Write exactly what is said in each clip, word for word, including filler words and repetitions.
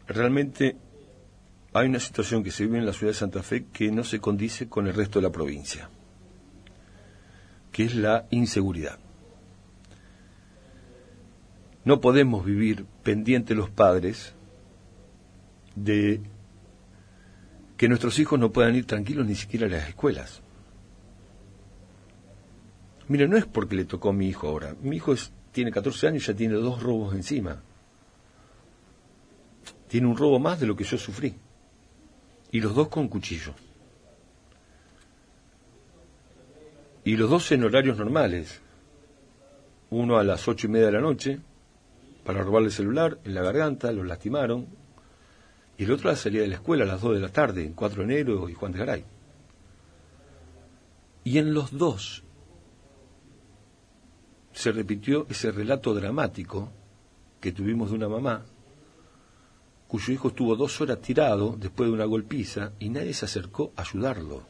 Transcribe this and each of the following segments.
realmente hay una situación que se vive en la ciudad de Santa Fe que no se condice con el resto de la provincia, que es la inseguridad. No podemos vivir pendientes los padres de que nuestros hijos no puedan ir tranquilos ni siquiera a las escuelas. Mire, no es porque le tocó a mi hijo ahora. Mi hijo es, tiene catorce años y ya tiene dos robos encima. Tiene un robo más de lo que yo sufrí. Y los dos con cuchillo. Y los dos en horarios normales. Uno a las ocho y media de la noche, para robarle el celular, en la garganta, lo lastimaron. Y el otro a la salida de la escuela a las dos de la tarde, en cuatro de enero y Juan de Garay. Y en los dos se repitió ese relato dramático que tuvimos de una mamá cuyo hijo estuvo dos horas tirado después de una golpiza y nadie se acercó a ayudarlo.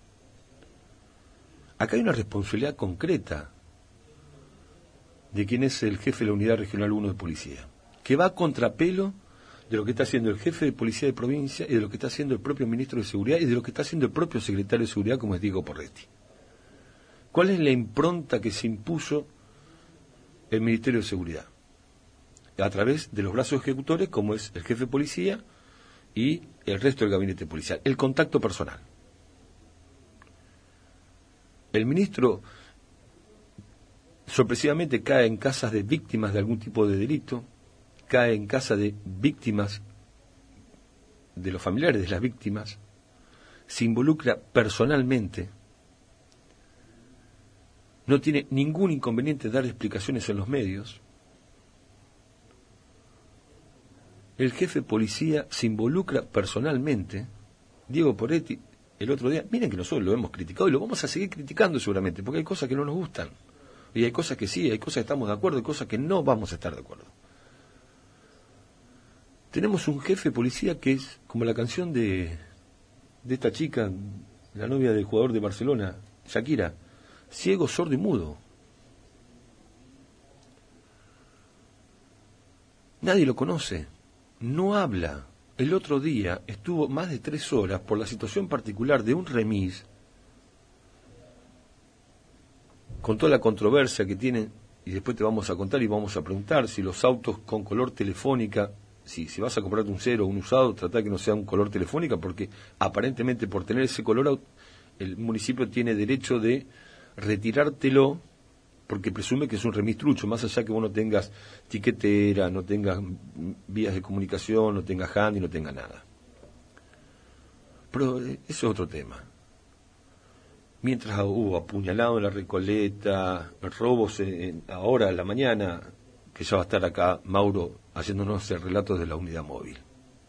Acá hay una responsabilidad concreta de quien es el jefe de la Unidad Regional uno de Policía, que va a contrapelo de lo que está haciendo el jefe de Policía de Provincia y de lo que está haciendo el propio Ministro de Seguridad y de lo que está haciendo el propio Secretario de Seguridad, como es Diego Porretti. ¿Cuál es la impronta que se impuso el Ministerio de Seguridad? A través de los brazos ejecutores, como es el jefe de policía y el resto del gabinete policial. El contacto personal. El ministro sorpresivamente cae en casas de víctimas de algún tipo de delito, cae en casa de víctimas, de los familiares de las víctimas, se involucra personalmente. No tiene ningún inconveniente dar explicaciones en los medios. El jefe de policía se involucra personalmente. Diego Porretti, el otro día, miren que nosotros lo hemos criticado y lo vamos a seguir criticando seguramente, porque hay cosas que no nos gustan. Y hay cosas que sí, hay cosas que estamos de acuerdo y cosas que no vamos a estar de acuerdo. Tenemos un jefe de policía que es como la canción de, de esta chica, la novia del jugador de Barcelona, Shakira. Ciego, sordo y mudo. Nadie lo conoce, no habla. El otro día estuvo más de tres horas por la situación particular de un remis, con toda la controversia que tienen, y después te vamos a contar y vamos a preguntar si los autos con color telefónica, si, si vas a comprarte un cero o un usado, trata que no sea un color telefónica, porque aparentemente por tener ese color el municipio tiene derecho de retirártelo porque presume que es un remis trucho, más allá que vos no tengas tiquetera, no tengas vías de comunicación, no tengas handy, no tengas nada. Pero eso es otro tema. Mientras hubo apuñalado en la Recoleta, robos en, ahora en la mañana, que ya va a estar acá Mauro haciéndonos el relato de la unidad móvil.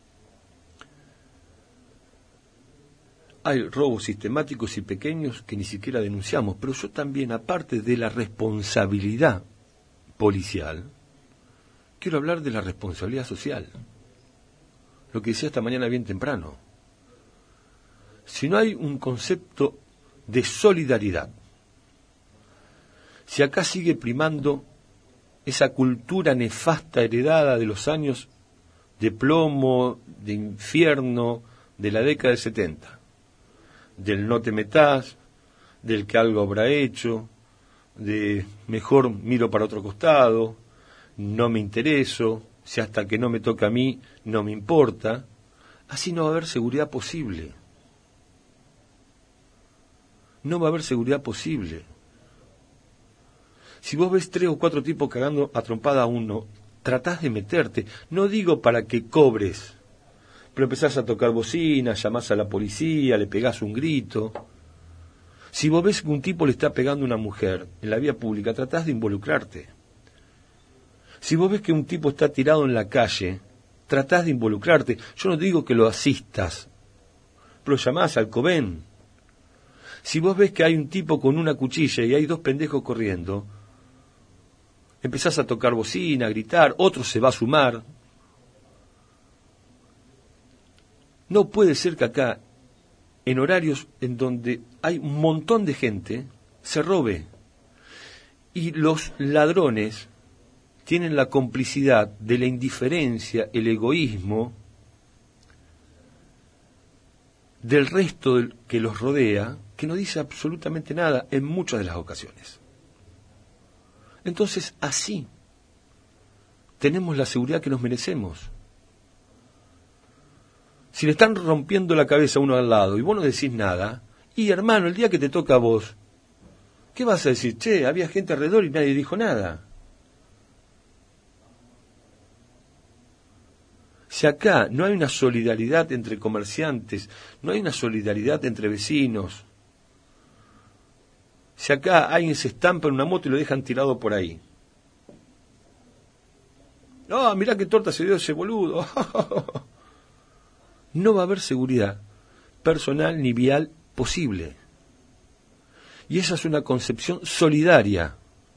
Hay robos sistemáticos y pequeños que ni siquiera denunciamos, pero yo también, aparte de la responsabilidad policial, quiero hablar de la responsabilidad social. Lo que decía esta mañana bien temprano. Si no hay un concepto de solidaridad, si acá sigue primando esa cultura nefasta heredada de los años de plomo, de infierno, de la década del setenta, del no te metás, del que algo habrá hecho, de mejor miro para otro costado, no me intereso, si hasta que no me toca a mí no me importa, así no va a haber seguridad posible. No va a haber seguridad posible. Si vos ves tres o cuatro tipos cagando a trompada a uno, tratás de meterte, no digo para que cobres, pero empezás a tocar bocina, llamás a la policía, le pegás un grito. Si vos ves que un tipo le está pegando a una mujer en la vía pública, tratás de involucrarte. Si vos ves que un tipo está tirado en la calle, tratás de involucrarte. Yo no digo que lo asistas, pero llamás al COBEN. Si vos ves que hay un tipo con una cuchilla y hay dos pendejos corriendo, empezás a tocar bocina, a gritar, otro se va a sumar. No puede ser que acá, en horarios en donde hay un montón de gente, se robe. Y los ladrones tienen la complicidad de la indiferencia, el egoísmo del resto del, que los rodea, que no dice absolutamente nada en muchas de las ocasiones. Entonces, así tenemos la seguridad que nos merecemos. Si le están rompiendo la cabeza a uno al lado y vos no decís nada, y hermano, el día que te toca a vos, ¿qué vas a decir? Che, había gente alrededor y nadie dijo nada. Si acá no hay una solidaridad entre comerciantes, no hay una solidaridad entre vecinos, si acá alguien se estampa en una moto y lo dejan tirado por ahí. ¡Ah, oh, mirá qué torta se dio ese boludo! No va a haber seguridad personal ni vial posible. Y esa es una concepción solidaria.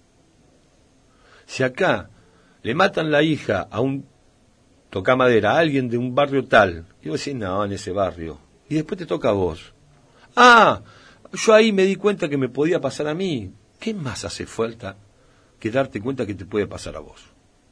Si acá le matan la hija a un toca madera, a alguien de un barrio tal, y vos decís, no, en ese barrio, y después te toca a vos. Ah, yo ahí me di cuenta que me podía pasar a mí. ¿Qué más hace falta que darte cuenta que te puede pasar a vos?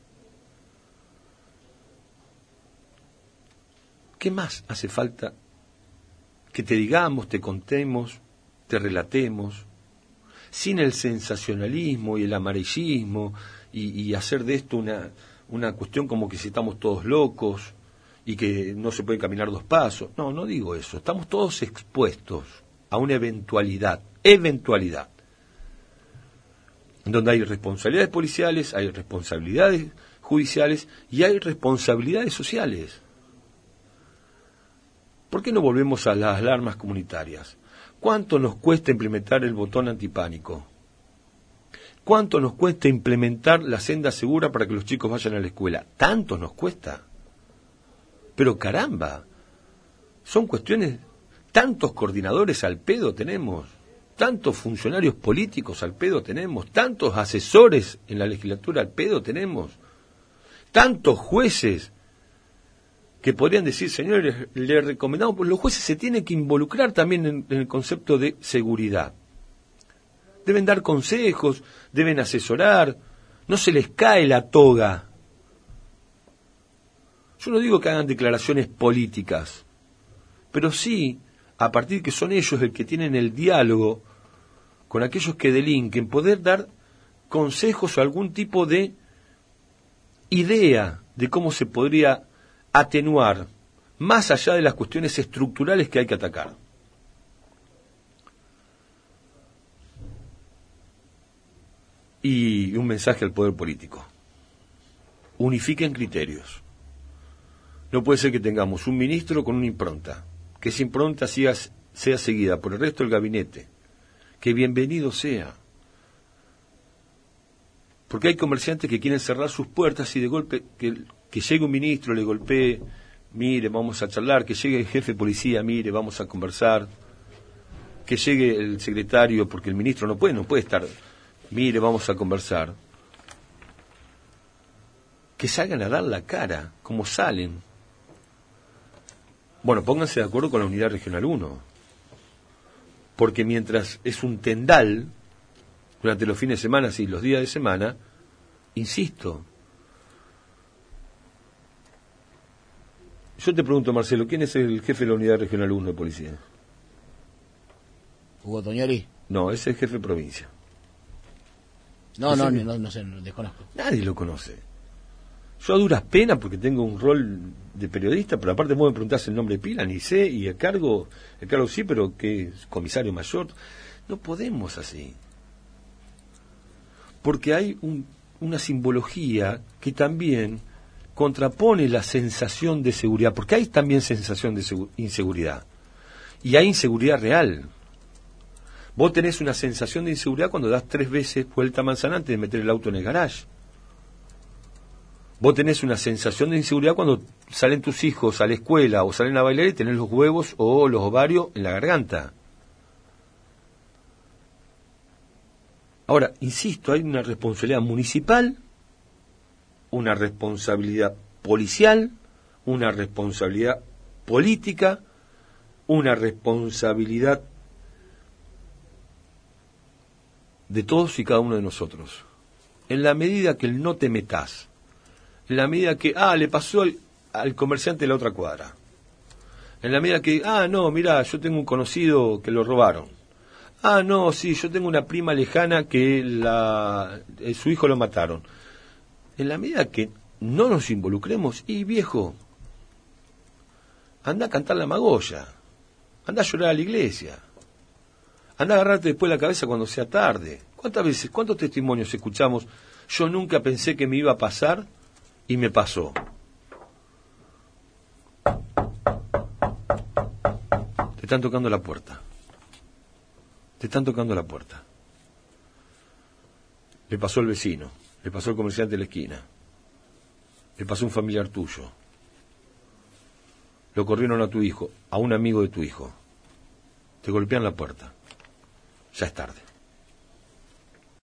¿Qué más hace falta que te digamos, te contemos, te relatemos, sin el sensacionalismo y el amarillismo y, y hacer de esto una, una cuestión como que si estamos todos locos y que no se puede caminar dos pasos? No, no digo eso. Estamos todos expuestos a una eventualidad, eventualidad, donde hay responsabilidades policiales, hay responsabilidades judiciales y hay responsabilidades sociales. ¿Por qué no volvemos a las alarmas comunitarias? ¿Cuánto nos cuesta implementar el botón antipánico? ¿Cuánto nos cuesta implementar la senda segura para que los chicos vayan a la escuela? ¿Tanto nos cuesta? Pero caramba, son cuestiones, tantos coordinadores al pedo tenemos, tantos funcionarios políticos al pedo tenemos, tantos asesores en la legislatura al pedo tenemos, tantos jueces que podrían decir, señores, le recomendamos, pues los jueces se tienen que involucrar también en, en el concepto de seguridad. Deben dar consejos, deben asesorar, no se les cae la toga. Yo no digo que hagan declaraciones políticas, pero sí, a partir que son ellos el que tienen el diálogo con aquellos que delinquen, poder dar consejos o algún tipo de idea de cómo se podría atenuar, más allá de las cuestiones estructurales que hay que atacar. Y un mensaje al poder político: unifiquen criterios. No puede ser que tengamos un ministro con una impronta, que esa impronta sea, sea seguida por el resto del gabinete. Que bienvenido sea. Porque hay comerciantes que quieren cerrar sus puertas y de golpe que, que llegue un ministro, le golpee, mire, vamos a charlar, que llegue el jefe de policía, mire, vamos a conversar, que llegue el secretario, porque el ministro no puede, no puede estar, mire, vamos a conversar. Que salgan a dar la cara, como salen. Bueno, pónganse de acuerdo con la Unidad Regional uno, porque mientras es un tendal durante los fines de semana y los días de semana, insisto, yo te pregunto, Marcelo, ¿quién es el jefe de la Unidad Regional uno de Policía? ¿Hugo Toñoli? No, ese es el jefe de provincia. No, no, no, no, no sé, no, desconozco. Nadie lo conoce. Yo a duras penas, porque tengo un rol de periodista, pero aparte vos me preguntás el nombre de pila, ni sé, y el cargo, el cargo sí, pero que es comisario mayor. No podemos así. Porque hay un, una simbología que también contrapone la sensación de seguridad, porque hay también sensación de inseguridad, y hay inseguridad real. Vos tenés una sensación de inseguridad cuando das tres veces vuelta a manzana antes de meter el auto en el garage. Vos tenés una sensación de inseguridad cuando salen tus hijos a la escuela o salen a bailar y tenés los huevos o los ovarios en la garganta. Ahora, insisto, hay una responsabilidad municipal, una responsabilidad policial, una responsabilidad política, una responsabilidad de todos y cada uno de nosotros. En la medida que el no te metas, en la medida que, ah, le pasó al, al comerciante de la otra cuadra, En la medida que, ah, no, mira, yo tengo un conocido que lo robaron. Ah, no, sí, yo tengo una prima lejana que la, eh, su hijo lo mataron. En la medida que no nos involucremos, y viejo, anda a cantar la magolla, anda a llorar a la iglesia, anda a agarrarte después la cabeza cuando sea tarde. ¿Cuántas veces, cuántos testimonios escuchamos? Yo nunca pensé que me iba a pasar y me pasó. Te están tocando la puerta. Te están tocando la puerta. Le pasó al vecino, le pasó al comerciante de la esquina, le pasó a un familiar tuyo. Lo corrieron a tu hijo, a un amigo de tu hijo. Te golpean la puerta. Ya es tarde.